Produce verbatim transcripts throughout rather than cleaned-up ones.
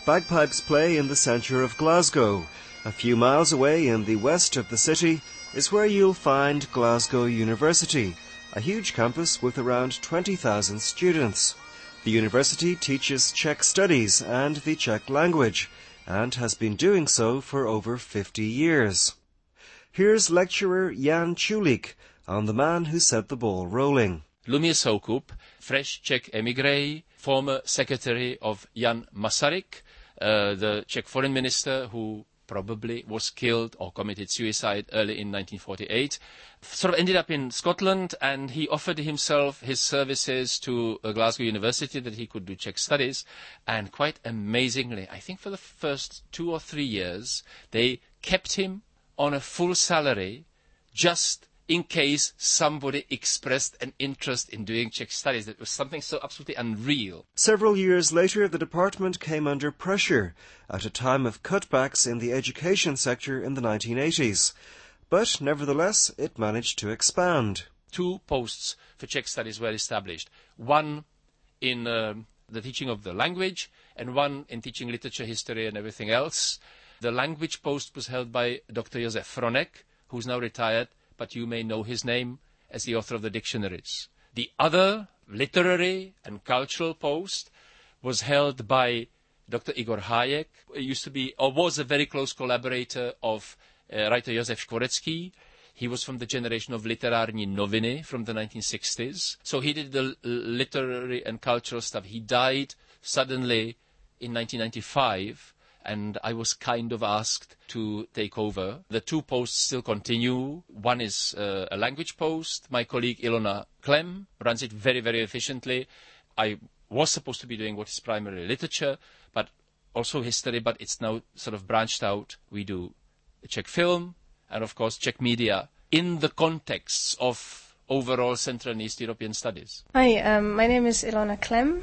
Bagpipes play in the centre of Glasgow. A few miles away in the west of the city is where you'll find Glasgow University, a huge campus with around twenty thousand students. The university teaches Czech studies and the Czech language, and has been doing so for over fifty years. Here's lecturer Jan Čulík on the man who set the ball rolling. Lumír Soukup, fresh Czech emigre, former secretary of Jan Masaryk, uh, the Czech foreign minister who probably was killed or committed suicide early in nineteen forty-eight, sort of ended up in Scotland, and he offered himself his services to uh, Glasgow University that he could do Czech studies, and quite amazingly, I think for the first two or three years, they kept him on a full salary just in case somebody expressed an interest in doing Czech studies. That was something so absolutely unreal. Several years later, the department came under pressure at a time of cutbacks in the education sector in the nineteen eighties. But nevertheless, it managed to expand. Two posts for Czech studies were established. One in uh, the teaching of the language, and one in teaching literature, history, and everything else. The language post was held by Doctor Josef Fronek, who's now retired, but you may know his name as the author of the dictionaries. The other literary and cultural post was held by Doctor Igor Hájek, who used to be, or was a very close collaborator of uh, writer Josef Škvorecký. He was from the generation of Literární noviny from the nineteen sixties. So he did the literary and cultural stuff. He died suddenly in nineteen ninety-five. And I was kind of asked to take over. The two posts still continue. One is uh, a language post. My colleague Ilona Klem runs it very, very efficiently. I was supposed to be doing what is primarily literature, but also history, but it's now sort of branched out. We do Czech film and, of course, Czech media in the contexts of overall Central and East European studies. Hi, um, my name is Ilona Klem,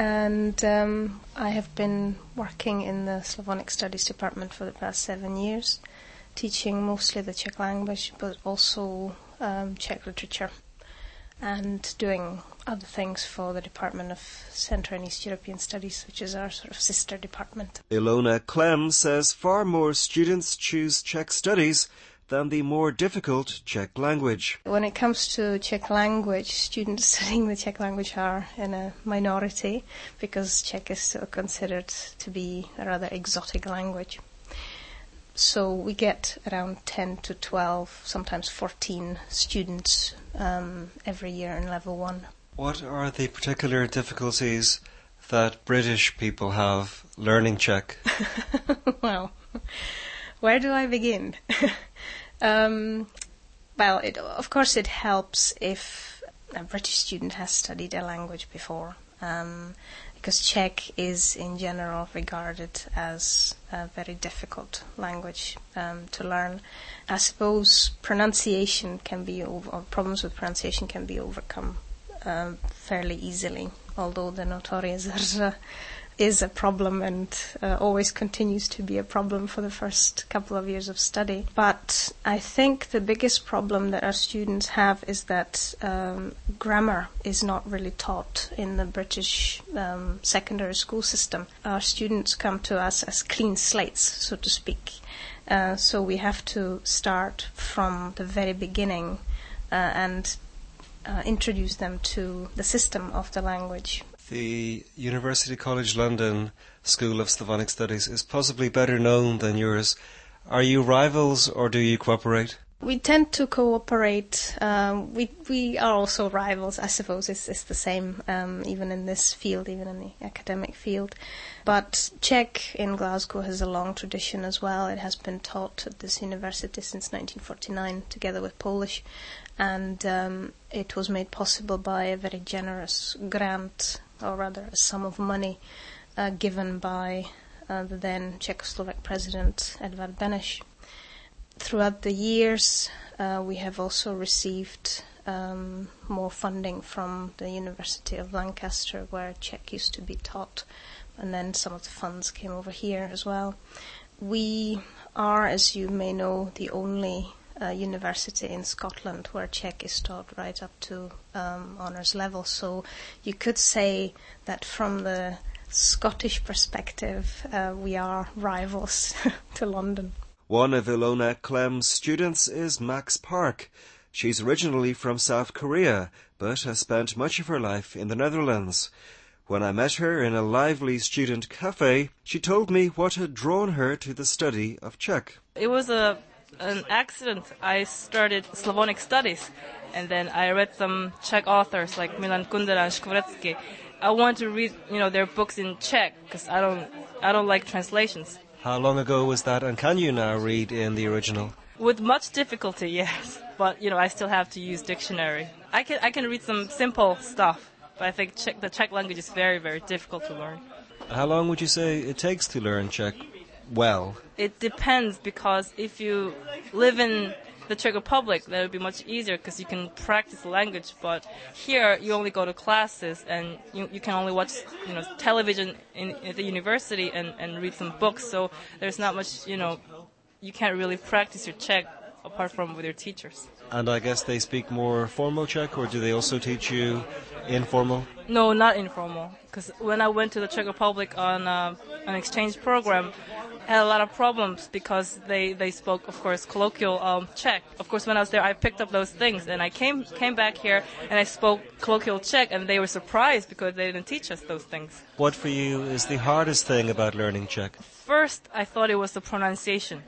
and um, I have been working in the Slavonic Studies department for the past seven years, teaching mostly the Czech language, but also um, Czech literature, and doing other things for the Department of Central and East European Studies, which is our sort of sister department. Ilona Klem says far more students choose Czech studies than the more difficult Czech language. When it comes to Czech language, students studying the Czech language are in a minority because Czech is still considered to be a rather exotic language. So we get around ten to twelve, sometimes fourteen students um, every year in level one. What are the particular difficulties that British people have learning Czech? Well, where do I begin? Um, well, it, of course it helps if a British student has studied a language before, um, because Czech is in general regarded as a very difficult language um, to learn. I suppose pronunciation can be, over, or problems with pronunciation can be overcome um, fairly easily, although the notorious R is a problem and uh, always continues to be a problem for the first couple of years of study. But I think the biggest problem that our students have is that um, grammar is not really taught in the British um, secondary school system. Our students come to us as clean slates, so to speak. Uh, so we have to start from the very beginning uh, and uh, introduce them to the system of the language. The University College London School of Slavonic Studies is possibly better known than yours. Are you rivals or do you cooperate? We tend to cooperate. Um, we we are also rivals, I suppose. It's, it's the same um, even in this field, even in the academic field. But Czech in Glasgow has a long tradition as well. It has been taught at this university since nineteen forty-nine, together with Polish. And um, it was made possible by a very generous grant, or rather a sum of money, uh, given by uh, the then Czechoslovak president Edvard Beneš. Throughout the years, uh, we have also received um, more funding from the University of Lancaster, where Czech used to be taught, and then some of the funds came over here as well. We are, as you may know, the only Uh, university in Scotland where Czech is taught right up to um, honours level. So you could say that from the Scottish perspective, uh, we are rivals to London. One of Ilona Klem's students is Max Park. She's originally from South Korea, but has spent much of her life in the Netherlands. When I met her in a lively student cafe, she told me what had drawn her to the study of Czech. It was a an accident. I started Slavonic studies, and then I read some Czech authors like Milan Kundera and Škvorecký. I wanted to read, you know, their books in Czech because I don't, I don't like translations. How long ago was that, and can you now read in the original? With much difficulty, yes, but you know, I still have to use dictionary. I can, I can read some simple stuff, but I think Czech, the Czech language is very, very difficult to learn. How long would you say it takes to learn Czech well? It depends, because if you live in the Czech Republic, that would be much easier because you can practice the language. But here, you only go to classes and you, you can only watch, you know, television in, at the university and, and read some books. So there's not much, you know, you can't really practice your Czech apart from with your teachers. And I guess they speak more formal Czech, or do they also teach you informal? No, not informal. Because when I went to the Czech Republic on uh, an exchange program, I had a lot of problems because they, they spoke, of course, colloquial um, Czech. Of course, when I was there, I picked up those things, and I came came back here and I spoke colloquial Czech, and they were surprised because they didn't teach us those things. What for you is the hardest thing about learning Czech? First, I thought it was the pronunciation,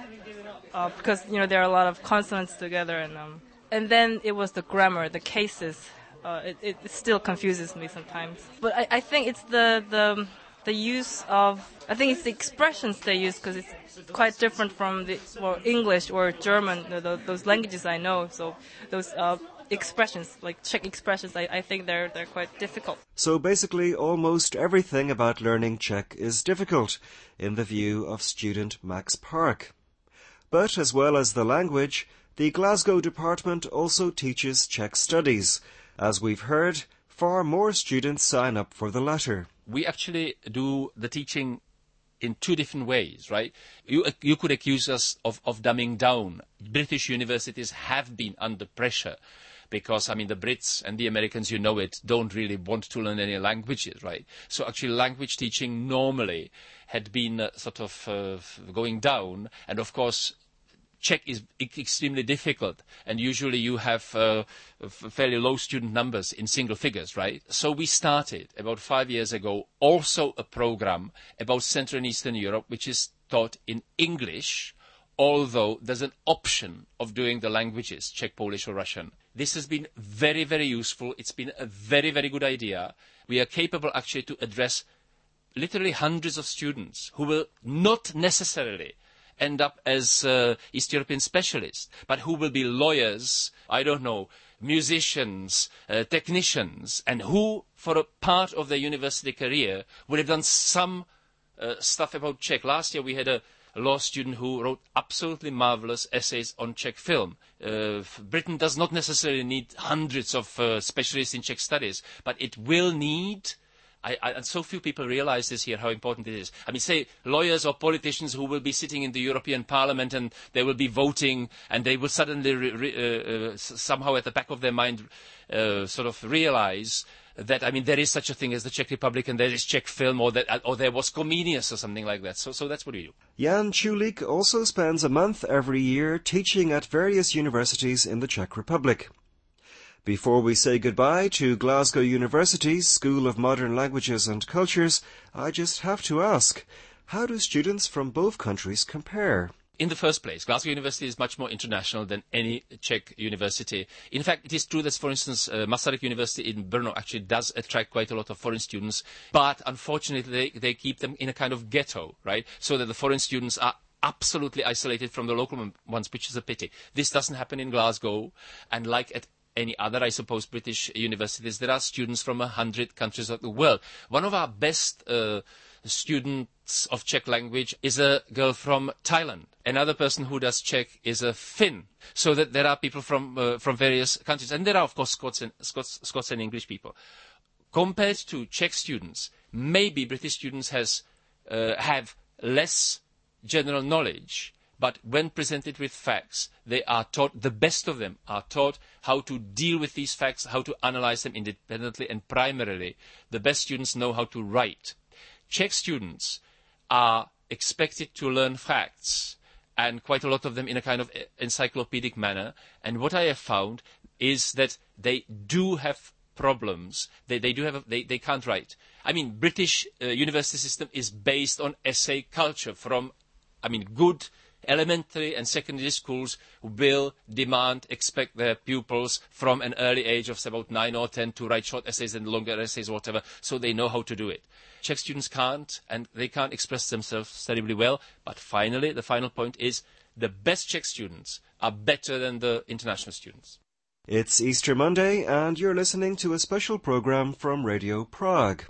uh, because you know there are a lot of consonants together, and um, and then it was the grammar, the cases. Uh, it, it still confuses me sometimes. But I, I think it's the, the the use of, I think it's the expressions they use, because it's quite different from the well, English or German, the, the, those languages I know. So those uh, expressions, like Czech expressions, I, I think they're they're quite difficult. So basically, almost everything about learning Czech is difficult, in the view of student Max Park. But as well as the language, the Glasgow department also teaches Czech studies. As we've heard, far more students sign up for the latter. We actually do the teaching in two different ways, right? You you could accuse us of, of dumbing down. British universities have been under pressure because, I mean, the Brits and the Americans, you know it, don't really want to learn any languages, right? So actually language teaching normally had been uh, sort of uh, going down, and of course Czech is extremely difficult, and usually you have uh, fairly low student numbers in single figures, right? So we started about five years ago also a program about Central and Eastern Europe, which is taught in English, although there's an option of doing the languages, Czech, Polish or Russian. This has been very, very useful. It's been a very, very good idea. We are capable actually to address literally hundreds of students who will not necessarily end up as uh, East European specialists, but who will be lawyers, I don't know, musicians, uh, technicians, and who, for a part of their university career, would have done some uh, stuff about Czech. Last year we had a law student who wrote absolutely marvelous essays on Czech film. Uh, Britain does not necessarily need hundreds of uh, specialists in Czech studies, but it will need... I, I, and so few people realize this here, how important it is. I mean, say, lawyers or politicians who will be sitting in the European Parliament and they will be voting, and they will suddenly re, re, uh, uh, somehow at the back of their mind uh, sort of realize that, I mean, there is such a thing as the Czech Republic, and there is Czech film, or that, or there was Comenius or something like that. So, so that's what we do. Jan Čulík also spends a month every year teaching at various universities in the Czech Republic. Before we say goodbye to Glasgow University's School of Modern Languages and Cultures, I just have to ask, how do students from both countries compare? In the first place, Glasgow University is much more international than any Czech university. In fact, it is true that, for instance, uh, Masaryk University in Brno actually does attract quite a lot of foreign students, but unfortunately they, they keep them in a kind of ghetto, right? So that the foreign students are absolutely isolated from the local ones, which is a pity. This doesn't happen in Glasgow, and like at any other, I suppose, British universities, there are students from a hundred countries of the world. One of our best uh, students of Czech language is a girl from Thailand. Another person who does Czech is a Finn. So that there are people from uh, from various countries. And there are, of course, Scots and, Scots, Scots and English people. Compared to Czech students, maybe British students has uh, have less general knowledge, but when presented with facts, they are taught, the best of them are taught how to deal with these facts, how to analyze them independently, and primarily, the best students know how to write. Czech students are expected to learn facts, and quite a lot of them in a kind of encyclopedic manner. And what I have found is that they do have problems. They, they do have, a, they, they can't write. I mean, British uh, university system is based on essay culture from, I mean, good elementary and secondary schools will demand, expect their pupils from an early age of about nine or ten to write short essays and longer essays, whatever, so they know how to do it. Czech students can't, and they can't express themselves terribly well. But finally, the final point is the best Czech students are better than the international students. It's Easter Monday, and you're listening to a special program from Radio Prague.